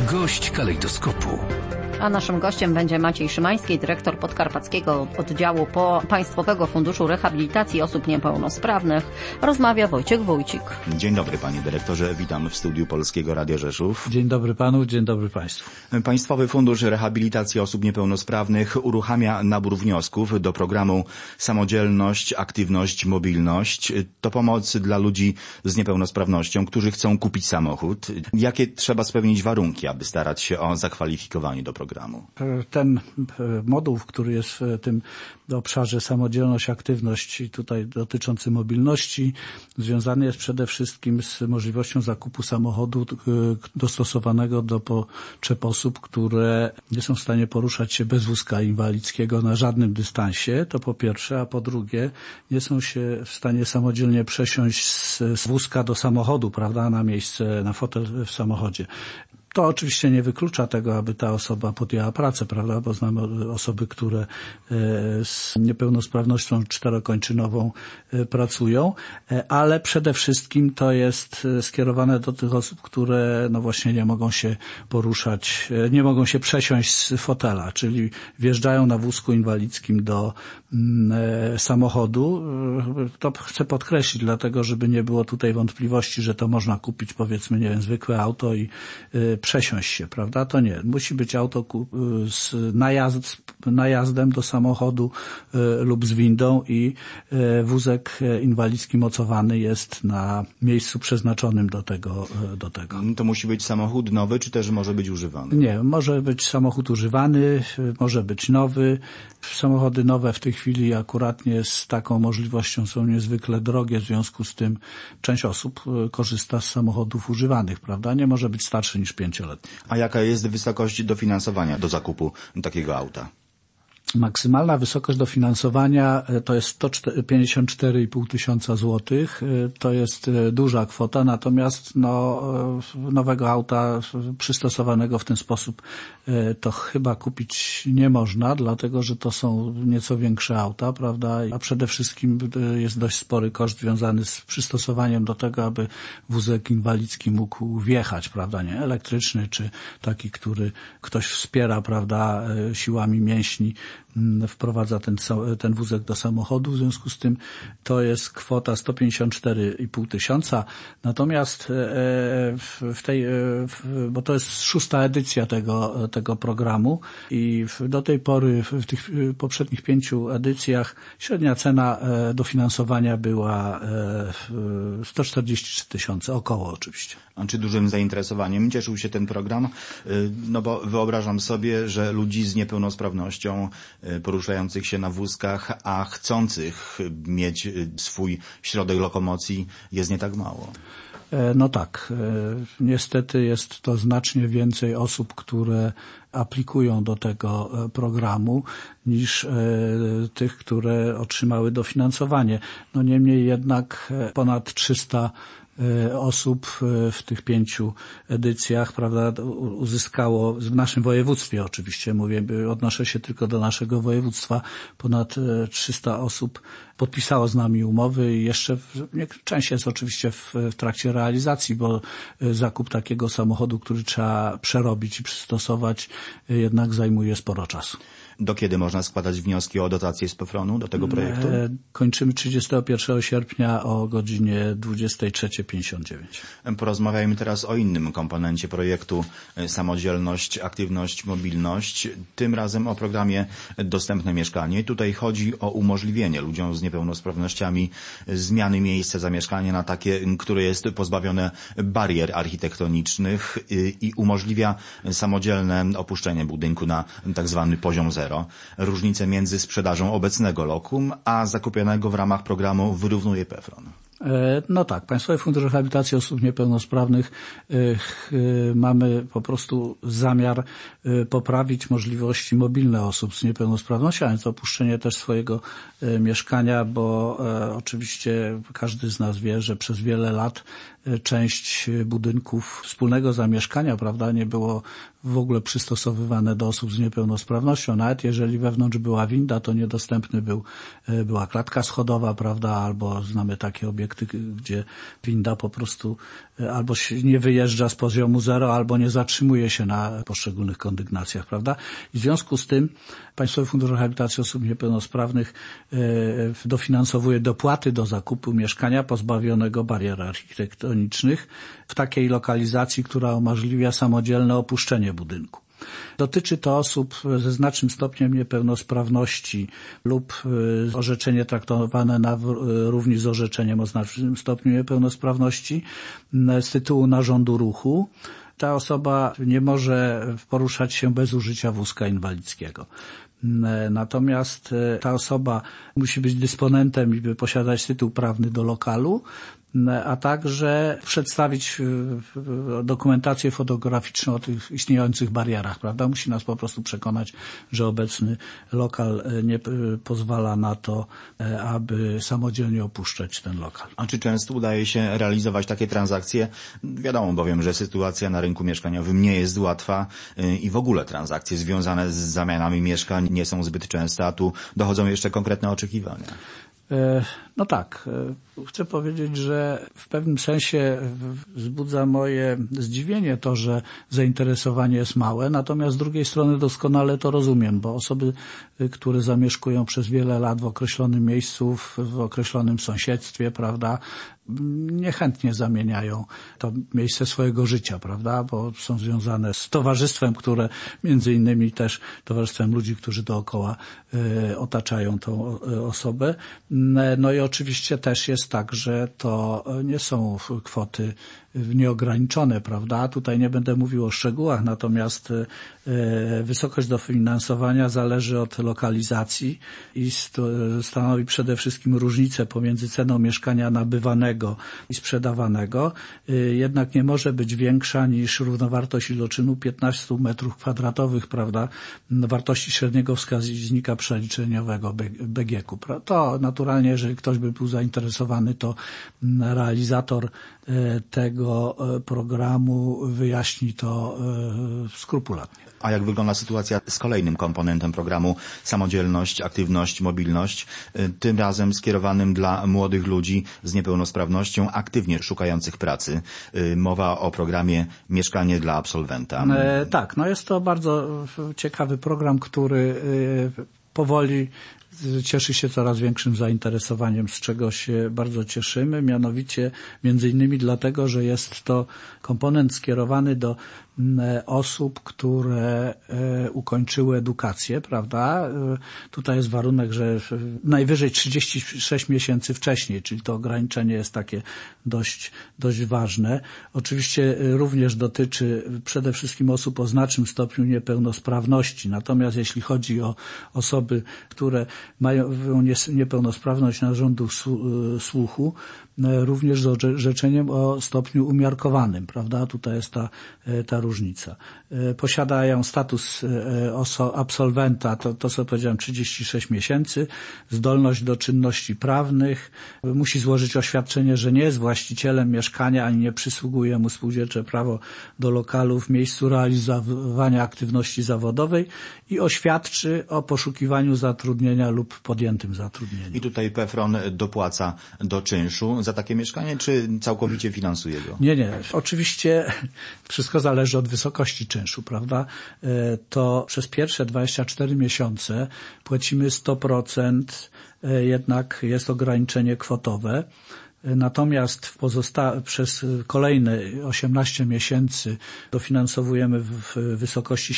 Gość kalejdoskopu. A naszym gościem będzie Maciej Szymański, dyrektor podkarpackiego oddziału Państwowego Funduszu Rehabilitacji Osób Niepełnosprawnych. Rozmawia Wojciech Wójcik. Dzień dobry panie dyrektorze, witam w studiu Polskiego Radia Rzeszów. Dzień dobry panu, dzień dobry państwu. Państwowy Fundusz Rehabilitacji Osób Niepełnosprawnych uruchamia nabór wniosków do programu Samodzielność, Aktywność, Mobilność. To pomoc dla ludzi z niepełnosprawnością, którzy chcą kupić samochód. Jakie trzeba spełnić warunki, aby starać się o zakwalifikowanie do programu? Ten moduł, który jest w tym obszarze samodzielność, aktywność i tutaj dotyczący mobilności, związany jest przede wszystkim z możliwością zakupu samochodu dostosowanego do potrzeb osób, które nie są w stanie poruszać się bez wózka inwalidzkiego na żadnym dystansie, to po pierwsze, a po drugie nie są się w stanie samodzielnie przesiąść z wózka do samochodu, prawda, na miejsce, na fotel w samochodzie. To oczywiście nie wyklucza tego, aby ta osoba podjęła pracę, prawda, bo znamy osoby, które z niepełnosprawnością czterokończynową pracują, ale przede wszystkim to jest skierowane do tych osób, które no właśnie nie mogą się poruszać, nie mogą się przesiąść z fotela, czyli wjeżdżają na wózku inwalidzkim do samochodu. To chcę podkreślić, dlatego żeby nie było tutaj wątpliwości, że to można kupić, powiedzmy, nie wiem, zwykłe auto i przesiąść się, prawda? To nie. Musi być auto z najazdem do samochodu lub z windą i wózek inwalidzki mocowany jest na miejscu przeznaczonym do tego. To musi być samochód nowy, czy też może być używany? Nie, może być samochód używany, może być nowy. Samochody nowe w tej chwili akuratnie z taką możliwością są niezwykle drogie, w związku z tym część osób korzysta z samochodów używanych, prawda? Nie może być starszy niż 5-letni. A jaka jest wysokość dofinansowania do zakupu takiego auta? Maksymalna wysokość dofinansowania to jest 154,5 tysiąca złotych. To jest duża kwota, natomiast nowego auta przystosowanego w ten sposób to chyba kupić nie można, dlatego że to są nieco większe auta, prawda? A przede wszystkim jest dość spory koszt związany z przystosowaniem do tego, aby wózek inwalidzki mógł wjechać, prawda? Nie elektryczny, czy taki, który ktoś wspiera, prawda, siłami mięśni, wprowadza ten wózek do samochodu, w związku z tym to jest kwota 154,5 tysiąca. Natomiast bo to jest 6. edycja tego programu i do tej pory w tych poprzednich 5 edycjach średnia cena dofinansowania była 143 tysiące, około oczywiście. A czy dużym zainteresowaniem cieszył się ten program? No bo wyobrażam sobie, że ludzi z niepełnosprawnością poruszających się na wózkach, a chcących mieć swój środek lokomocji jest nie tak mało. No tak, niestety jest to znacznie więcej osób, które aplikują do tego programu niż tych, które otrzymały dofinansowanie. No niemniej jednak ponad 300 osób w tych 5 edycjach, prawda, uzyskało, w naszym województwie oczywiście mówię, odnoszę się tylko do naszego województwa, ponad 300 osób podpisało z nami umowy i jeszcze część jest oczywiście w trakcie realizacji, bo zakup takiego samochodu, który trzeba przerobić i przystosować, jednak zajmuje sporo czasu. Do kiedy można składać wnioski o dotację z PFRON-u do tego projektu? Kończymy 31 sierpnia o godzinie 23:59. Porozmawiajmy teraz o innym komponencie projektu Samodzielność, Aktywność, Mobilność. Tym razem o programie Dostępne Mieszkanie. Tutaj chodzi o umożliwienie ludziom z niepełnosprawnościami zmiany miejsca zamieszkania na takie, które jest pozbawione barier architektonicznych i umożliwia samodzielne opuszczenie budynku na tak zwany poziom zero. Różnicę między sprzedażą obecnego lokum a zakupionego w ramach programu wyrównuje PFRON. No tak, Państwowy Fundusz Rehabilitacji Osób Niepełnosprawnych mamy po prostu zamiar poprawić możliwości mobilne osób z niepełnosprawnością, a więc opuszczenie też swojego mieszkania, bo oczywiście każdy z nas wie, że przez wiele lat część budynków wspólnego zamieszkania, prawda, nie było w ogóle przystosowywane do osób z niepełnosprawnością. Nawet jeżeli wewnątrz była winda, to niedostępny była klatka schodowa, prawda, albo znamy takie obiekty obiekty, gdzie winda po prostu albo nie wyjeżdża z poziomu 0, albo nie zatrzymuje się na poszczególnych kondygnacjach, prawda? I w związku z tym Państwowy Fundusz Rehabilitacji Osób Niepełnosprawnych dofinansowuje dopłaty do zakupu mieszkania pozbawionego barier architektonicznych w takiej lokalizacji, która umożliwia samodzielne opuszczenie budynku. Dotyczy to osób ze znacznym stopniem niepełnosprawności lub orzeczenie traktowane na równi z orzeczeniem o znacznym stopniu niepełnosprawności z tytułu narządu ruchu. Ta osoba nie może poruszać się bez użycia wózka inwalidzkiego. Natomiast ta osoba musi być dysponentem i posiadać tytuł prawny do lokalu, a także przedstawić dokumentację fotograficzną o tych istniejących barierach, prawda? Musi nas po prostu przekonać, że obecny lokal nie pozwala na to, aby samodzielnie opuszczać ten lokal. A czy często udaje się realizować takie transakcje? Wiadomo bowiem, że sytuacja na rynku mieszkaniowym nie jest łatwa i w ogóle transakcje związane z zamianami mieszkań nie są zbyt częste, a tu dochodzą jeszcze konkretne oczekiwania. No tak, chcę powiedzieć, że w pewnym sensie wzbudza moje zdziwienie to, że zainteresowanie jest małe, natomiast z drugiej strony doskonale to rozumiem, bo osoby, które zamieszkują przez wiele lat w określonym miejscu, w określonym sąsiedztwie, prawda, niechętnie zamieniają to miejsce swojego życia, prawda, bo są związane z towarzystwem, które między innymi też towarzystwem ludzi, którzy dookoła otaczają tą osobę. No i oczywiście też jest tak, że to nie są kwoty nieograniczone, prawda? Tutaj nie będę mówił o szczegółach, natomiast wysokość dofinansowania zależy od lokalizacji i stanowi przede wszystkim różnicę pomiędzy ceną mieszkania nabywanego i sprzedawanego. Jednak nie może być większa niż równowartość iloczynu 15 metrów kwadratowych, prawda? Wartości średniego wskaźnika przeliczeniowego BGK-u. To naturalnie, jeżeli ktoś by był zainteresowany, to realizator tego programu wyjaśni to skrupulatnie. A jak wygląda sytuacja z kolejnym komponentem programu Samodzielność, Aktywność, Mobilność, tym razem skierowanym dla młodych ludzi z niepełnosprawnością aktywnie szukających pracy. Mowa o programie Mieszkanie dla absolwenta. Tak, no jest to bardzo ciekawy program, który powoli cieszy się coraz większym zainteresowaniem, z czego się bardzo cieszymy, mianowicie między innymi dlatego, że jest to komponent skierowany do osób, które ukończyły edukację, prawda? Tutaj jest warunek, że najwyżej 36 miesięcy wcześniej, czyli to ograniczenie jest takie dość ważne. Oczywiście również dotyczy przede wszystkim osób o znacznym stopniu niepełnosprawności. Natomiast jeśli chodzi o osoby, które mają niepełnosprawność narządu słuchu, również z orzeczeniem o stopniu umiarkowanym, prawda? Tutaj jest ta różnica. Posiadają status absolwenta, to co powiedziałem, 36 miesięcy, zdolność do czynności prawnych, musi złożyć oświadczenie, że nie jest właścicielem mieszkania, ani nie przysługuje mu spółdzielcze prawo do lokalu w miejscu realizowania aktywności zawodowej i oświadczy o poszukiwaniu zatrudnienia lub podjętym zatrudnieniu. I tutaj PFRON dopłaca do czynszu za takie mieszkanie, czy całkowicie finansuje go? Nie. Oczywiście wszystko zależy od wysokości czynszu, prawda? To przez pierwsze 24 miesiące płacimy 100%, jednak jest ograniczenie kwotowe. Natomiast przez kolejne 18 miesięcy dofinansowujemy w wysokości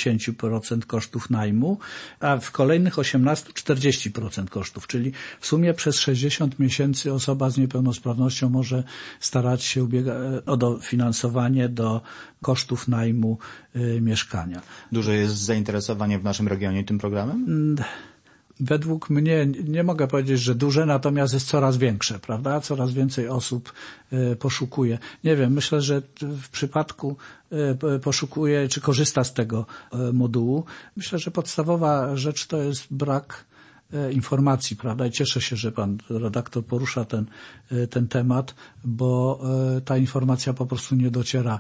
70% kosztów najmu, a w kolejnych 18 40% kosztów, czyli w sumie przez 60 miesięcy osoba z niepełnosprawnością może starać się o dofinansowanie do kosztów najmu mieszkania. Duże jest zainteresowanie w naszym regionie tym programem? Według mnie nie mogę powiedzieć, że duże, natomiast jest coraz większe, prawda? Coraz więcej osób poszukuje. Nie wiem, myślę, że w przypadku poszukuje czy korzysta z tego modułu. Myślę, że podstawowa rzecz to jest brak informacji, prawda? I cieszę się, że pan redaktor porusza ten temat, bo ta informacja po prostu nie dociera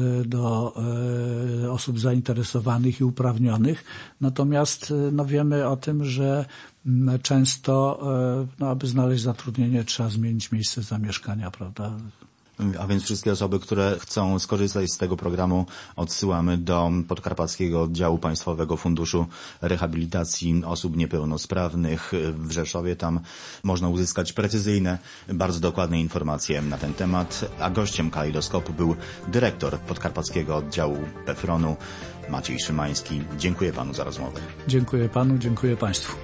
do osób zainteresowanych i uprawnionych. Natomiast wiemy o tym, że Często, aby znaleźć zatrudnienie, trzeba zmienić miejsce zamieszkania, prawda? A więc wszystkie osoby, które chcą skorzystać z tego programu, odsyłamy do Podkarpackiego Oddziału Państwowego Funduszu Rehabilitacji Osób Niepełnosprawnych w Rzeszowie. Tam można uzyskać precyzyjne, bardzo dokładne informacje na ten temat. A gościem Kalejdoskopu był dyrektor Podkarpackiego Oddziału PFRON-u Maciej Szymański. Dziękuję panu za rozmowę. Dziękuję panu, dziękuję państwu.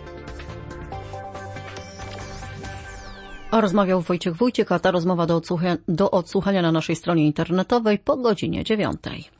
A rozmawiał Wojciech Wójcik, a ta rozmowa do odsłuchania na naszej stronie internetowej po godzinie 9.